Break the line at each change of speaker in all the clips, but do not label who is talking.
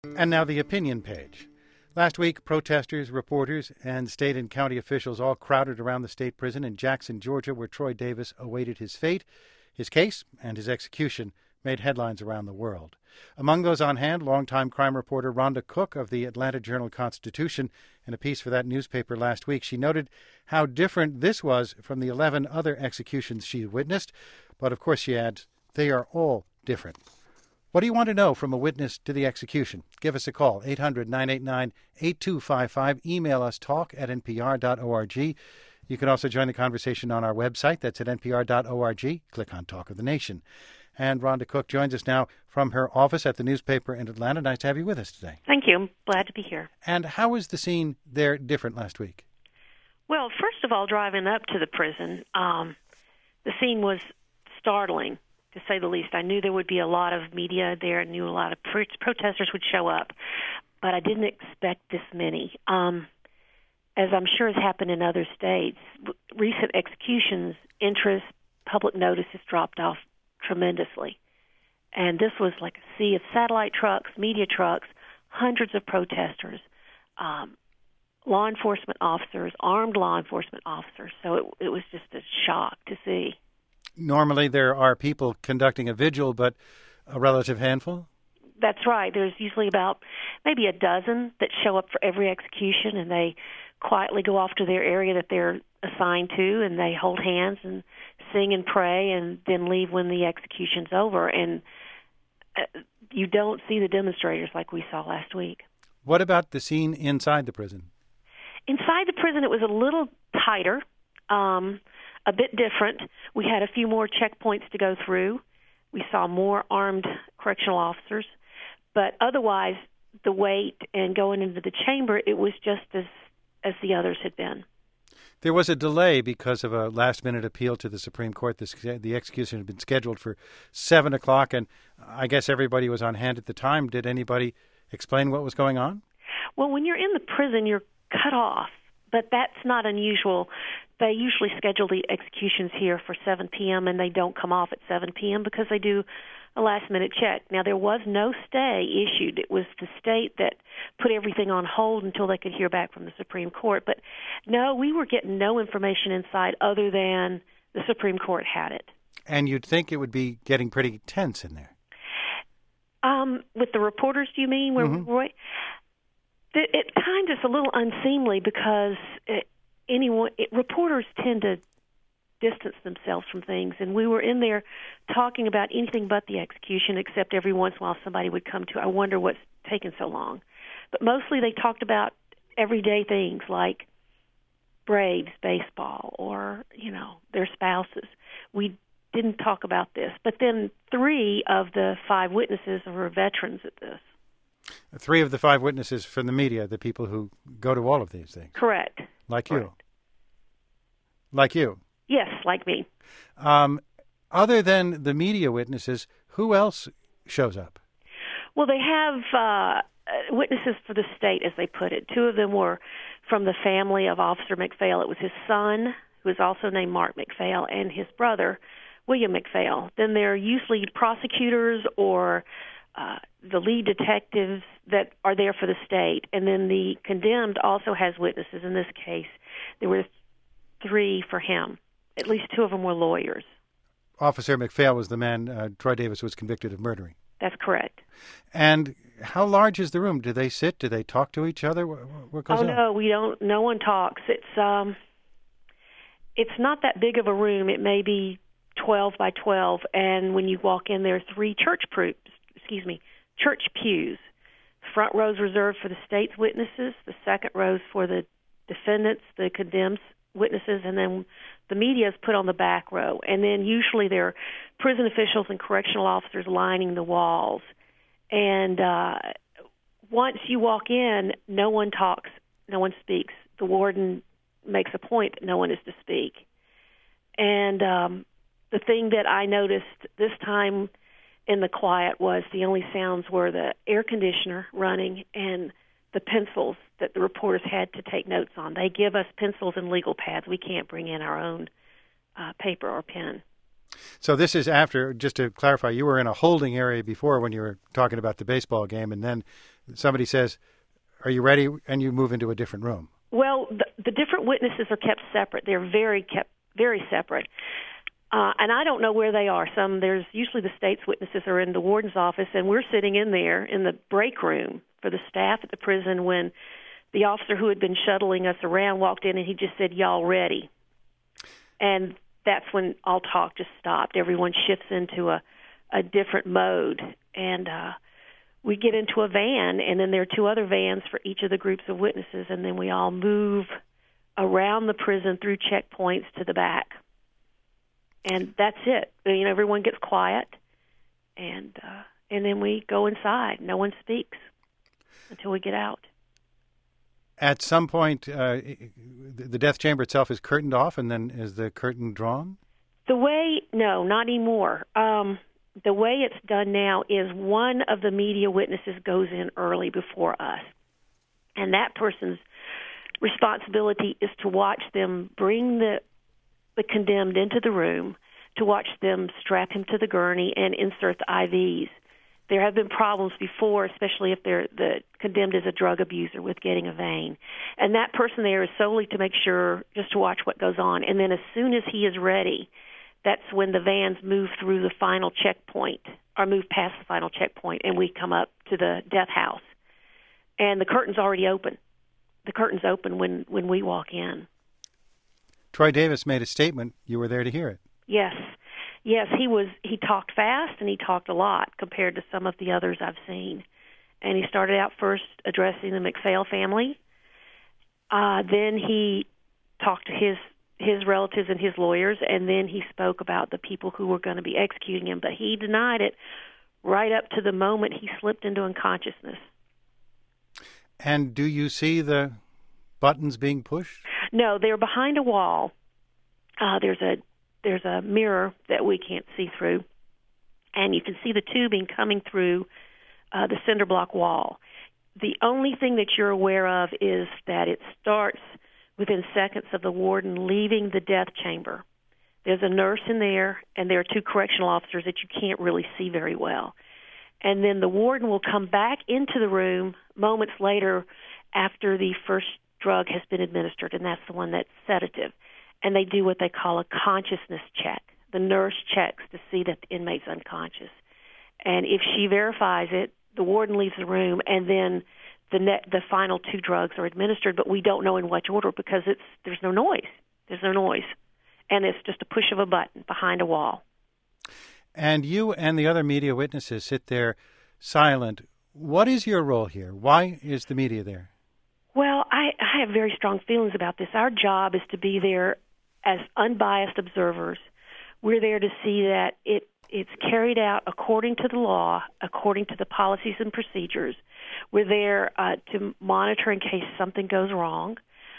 And now the opinion page. Last week, protesters, reporters, and state and county officials all crowded around the state prison in Jackson, Georgia, where Troy Davis awaited his fate. His case and his execution made headlines around the world. Among those on hand, longtime crime reporter Rhonda Cook of the Atlanta Journal-Constitution. In a piece for that newspaper last week, she noted how different this was from the 11 other executions she witnessed. But of course, she adds, they are all different. What do you want to know from a witness to the execution? Give us a call, 800-989-8255. Email us, talk@npr.org. You can also join the conversation on our website. That's at npr.org. Click on Talk of the Nation. And Rhonda Cook joins us now from her office at the newspaper in Atlanta. Nice to have you with us today.
Thank you. I'm glad to be here.
And how was the scene there different last week?
Well, first of all, driving up to the prison, the scene was startling, to say the least. I knew there would be a lot of media there. I knew a lot of protesters would show up, but I didn't expect this many. As I'm sure has happened in other states, recent executions, interest, public notice has dropped off tremendously. And this was like a sea of satellite trucks, media trucks, hundreds of protesters, law enforcement officers, armed law enforcement officers. So it was just a shock to see.
Normally there are people conducting a vigil, but a relative handful?
That's right. There's usually about maybe a dozen that show up for every execution, and they quietly go off to their area that they're assigned to, and they hold hands and sing and pray and then leave when the execution's over. And you don't see the demonstrators like we saw last week.
What about the scene inside the prison?
Inside the prison, it was a little tighter, a bit different. We had a few more checkpoints to go through. We saw more armed correctional officers. But otherwise, the wait and going into the chamber, it was just as the others had been.
There was a delay because of a last-minute appeal to the Supreme Court. The execution had been scheduled for 7 o'clock, and I guess everybody was on hand at the time. Did anybody explain what was going on?
Well, when you're in the prison, you're cut off, but that's not unusual. They usually schedule the executions here for 7 p.m., and they don't come off at 7 p.m. because they do a last-minute check. Now, there was no stay issued. It was the state that put everything on hold until they could hear back from the Supreme Court. But, no, we were getting no information inside other than the Supreme Court had it. And
you'd think it would be getting pretty tense in there.
With the reporters, do you mean? Where Roy? It kind of is a little unseemly because reporters tend to distance themselves from things, and we were in there talking about anything but the execution, except every once in a while somebody would come to, I wonder what's taken so long. But mostly they talked about everyday things like Braves baseball or, their spouses. We didn't talk about this. But then 3 of the 5 witnesses were veterans at this.
3 of the 5 witnesses from the media, the people who go to all of these things.
Correct.
Like
Correct.
you. Like you.
Yes, like me.
Other than the media witnesses, who else shows up?
Well, they have witnesses for the state, as they put it. 2 of them were from the family of Officer McPhail. It was his son, who is also named Mark McPhail, and his brother, William McPhail. Then there are usually prosecutors or the lead detectives that are there for the state. And then the condemned also has witnesses. In this case, there were 3 for him. At least 2 of them were lawyers.
Officer McPhail was the man Troy Davis was convicted of murdering.
That's correct.
And how large is the room? Do they sit? Do they talk to each other? What goes on?
No, we don't. No one talks. It's not that big of a room. It may be 12 by 12, and when you walk in, there are 3 church pews. Front row's reserved for the state's witnesses. The second row's for the defendants, the condemned witnesses, and then the media is put on the back row. And then usually there are prison officials and correctional officers lining the walls. And once you walk in, no one talks, no one speaks. The warden makes a point that no one is to speak. And the thing that I noticed this time in the quiet was the only sounds were the air conditioner running and the pencils that the reporters had to take notes on. They give us pencils and legal pads. We can't bring in our own paper or pen.
So this is after, just to clarify, you were in a holding area before when you were talking about the baseball game, and then somebody says, "Are you ready?" and you move into a different room.
Well, the different witnesses are kept separate. They're very separate. And I don't know where they are. There's usually the state's witnesses are in the warden's office, and we're sitting in there in the break room for the staff at the prison when the officer who had been shuttling us around walked in, and he just said, "Y'all ready?" And that's when all talk just stopped. Everyone shifts into a different mode, and we get into a van, and then there are two other vans for each of the groups of witnesses, and then we all move around the prison through checkpoints to the back. And that's it. Everyone gets quiet, and then we go inside. No one speaks until we get out.
At some point, the death chamber itself is curtained off, and then is the curtain drawn?
No, not anymore. The way it's done now is one of the media witnesses goes in early before us, and that person's responsibility is to watch them bring the condemned into the room, to watch them strap him to the gurney and insert the IVs. There have been problems before, especially if the condemned is a drug abuser, with getting a vein. And that person there is solely to make sure, just to watch what goes on. And then as soon as he is ready, that's when the vans move through the final checkpoint, or move past the final checkpoint, and we come up to the death house. And the curtain's already open. The curtain's open when we walk in.
Troy Davis made a statement. You were there to hear it.
Yes, he talked fast, and he talked a lot compared to some of the others I've seen. And he started out first addressing the McPhail family. Then he talked to his relatives and his lawyers, and then he spoke about the people who were going to be executing him. But he denied it right up to the moment he slipped into unconsciousness.
And do you see the buttons being pushed?
No, they're behind a wall. There's a mirror that we can't see through, and you can see the tubing coming through the cinder block wall. The only thing that you're aware of is that it starts within seconds of the warden leaving the death chamber. There's a nurse in there, and there are two correctional officers that you can't really see very well. And then the warden will come back into the room moments later after the first drug has been administered, and that's the one that's sedative. And they do what they call a consciousness check. The nurse checks to see that the inmate's unconscious. And if she verifies it, the warden leaves the room, and then the final two drugs are administered, but we don't know in which order because there's no noise. There's no noise. And it's just a push of a button behind a wall.
And you and the other media witnesses sit there silent. What is your role here? Why is the media there?
Well, I have very strong feelings about this. Our job is to be there as unbiased observers. We're there to see that it's carried out according to the law, according to the policies and procedures. We're there to monitor in case something goes wrong.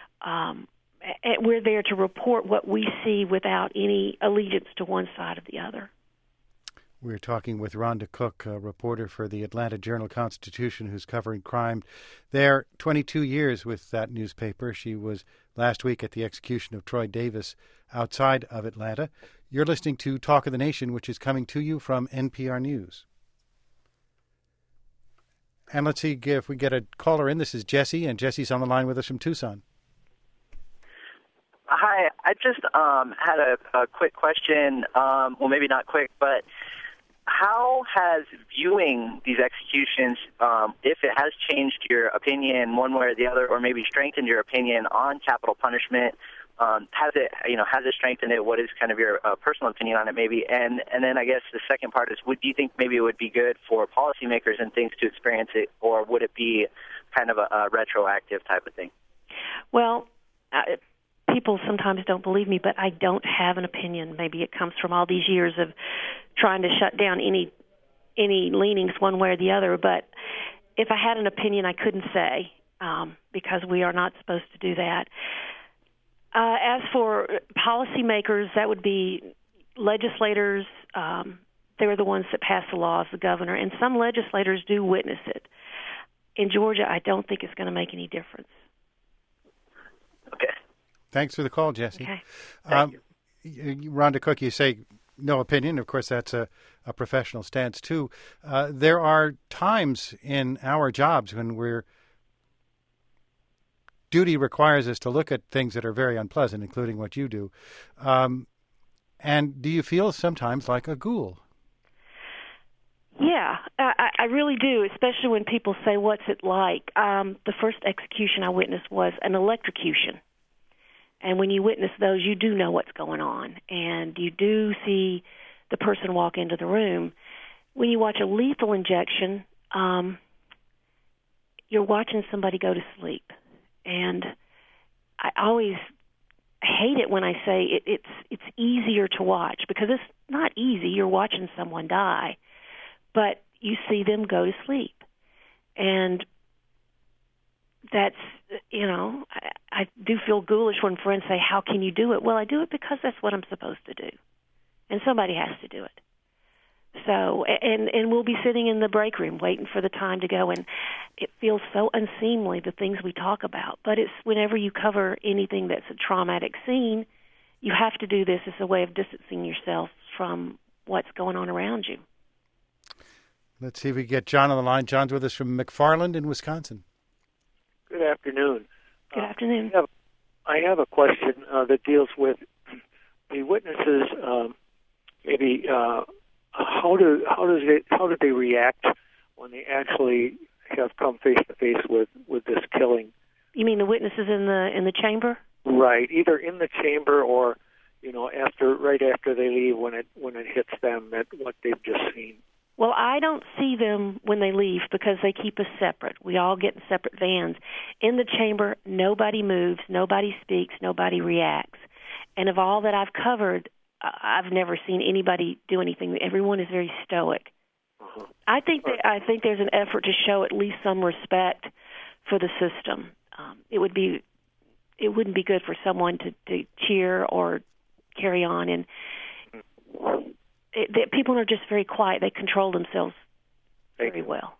We're there to report what we see without any allegiance to one side or the other.
We're talking with Rhonda Cook, a reporter for the Atlanta Journal-Constitution, who's covering crime there. 22 years with that newspaper. She was last week at the execution of Troy Davis outside of Atlanta. You're listening to Talk of the Nation, which is coming to you from NPR News. And let's see if we get a caller in. This is Jesse, and Jesse's on the line with us from Tucson.
Hi, I just had a quick question. Well, maybe not quick, but how has viewing these executions, if it has changed your opinion one way or the other, or maybe strengthened your opinion on capital punishment, has it strengthened it? What is kind of your personal opinion on it, maybe? And then I guess the second part is, do you think maybe it would be good for policymakers and things to experience it, or would it be kind of a retroactive type of thing?
Well, people sometimes don't believe me, but I don't have an opinion. Maybe it comes from all these years of trying to shut down any leanings one way or the other. But if I had an opinion, I couldn't say because we are not supposed to do that. As for policymakers, that would be legislators. They're the ones that pass the laws, the governor, and some legislators do witness it. In Georgia, I don't think it's going to make any difference.
Okay.
Thanks for the call, Jesse.
Okay.
Thank you.
Rhonda Cook, you say no opinion. Of course, that's a professional stance, too. There are times in our jobs when duty requires us to look at things that are very unpleasant, including what you do. And do you feel sometimes like a ghoul?
Yeah, I really do, especially when people say, what's it like? The first execution I witnessed was an electrocution. And when you witness those, you do know what's going on, and you do see the person walk into the room. When you watch a lethal injection, you're watching somebody go to sleep. And I always hate it when I say it's easier to watch, because it's not easy. You're watching someone die, but you see them go to sleep. And that's, I do feel ghoulish when friends say, how can you do it? Well, I do it because that's what I'm supposed to do. And somebody has to do it. So, and we'll be sitting in the break room waiting for the time to go, and it feels so unseemly, the things we talk about. But it's whenever you cover anything that's a traumatic scene, you have to do this as a way of distancing yourself from what's going on around you.
Let's see if we get John on the line. John's with us from McFarland in Wisconsin.
Good afternoon.
Good afternoon.
I have a question that deals with the witnesses. Maybe how do they react when they actually have come face to face with this killing?
You mean the witnesses in the chamber?
Right, either in the chamber or right after they leave, when it hits them at what they've just seen.
Well, I don't see them when they leave because they keep us separate. We all get in separate vans. In the chamber, nobody moves, nobody speaks, nobody reacts. And of all that I've covered, I've never seen anybody do anything. Everyone is very stoic.
Uh-huh.
I think there's an effort to show at least some respect for the system. It wouldn't be good for someone to cheer or carry on, and people are just very quiet. They control themselves very well.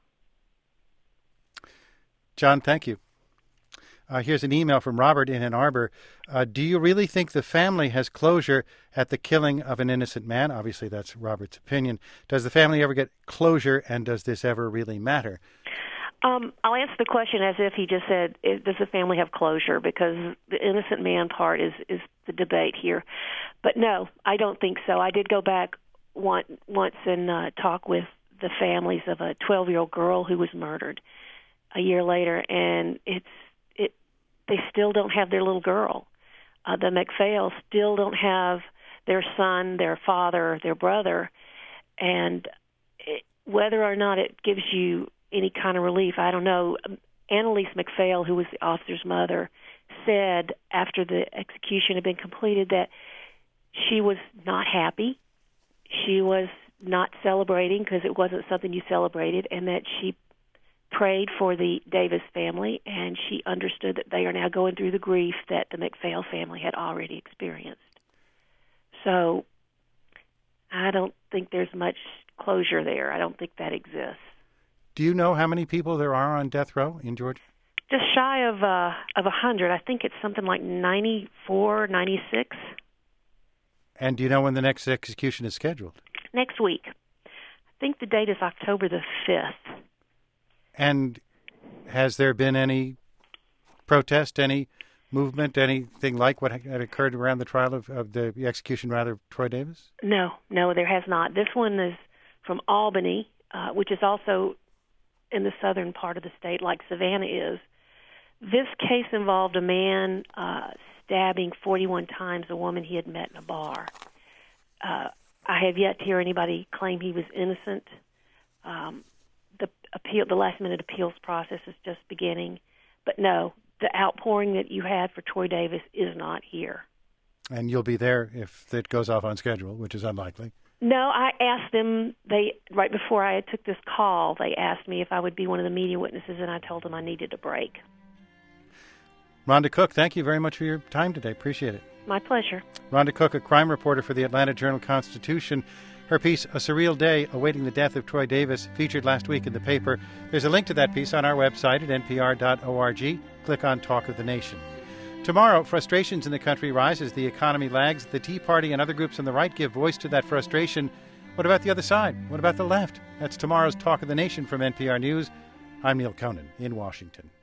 John, thank you. Here's an email from Robert in Ann Arbor. Do you really think the family has closure at the killing of an innocent man? Obviously, that's Robert's opinion. Does the family ever get closure, and does this ever really matter?
I'll answer the question as if he just said, does the family have closure? Because the innocent man part is the debate here. But no, I don't think so. I did go back once and talk with the families of a 12-year-old girl who was murdered a year later, and they still don't have their little girl. The McPhails still don't have their son, their father, their brother, and whether or not it gives you any kind of relief, I don't know. Annalise McPhail, who was the officer's mother, said after the execution had been completed that she was not happy. She was not celebrating because it wasn't something you celebrated, and that she prayed for the Davis family, and she understood that they are now going through the grief that the McPhail family had already experienced. So I don't think there's much closure there. I don't think that exists.
Do you know how many people there are on death row in Georgia?
Just shy of 100. I think it's something like 94, 96.
And do you know when the next execution is scheduled?
Next week. I think the date is October the 5th.
And has there been any protest, any movement, anything like what had occurred around the trial of the execution, of Troy Davis? No,
there has not. This one is from Albany, which is also in the southern part of the state, like Savannah is. This case involved a man stabbing 41 times a woman he had met in a bar. I have yet to hear anybody claim he was innocent. The last-minute appeals process is just beginning. But no, the outpouring that you had for Troy Davis is not here.
And you'll be there if it goes off on schedule, which is unlikely.
No, I asked them, right before I took this call, they asked me if I would be one of the media witnesses, and I told them I needed a break.
Rhonda Cook, thank you very much for your time today. Appreciate it.
My pleasure.
Rhonda Cook, a crime reporter for the Atlanta Journal-Constitution. Her piece, A Surreal Day, Awaiting the Death of Troy Davis, featured last week in the paper. There's a link to that piece on our website at npr.org. Click on Talk of the Nation. Tomorrow, frustrations in the country rise as the economy lags. The Tea Party and other groups on the right give voice to that frustration. What about the other side? What about the left? That's tomorrow's Talk of the Nation from NPR News. I'm Neil Conan in Washington.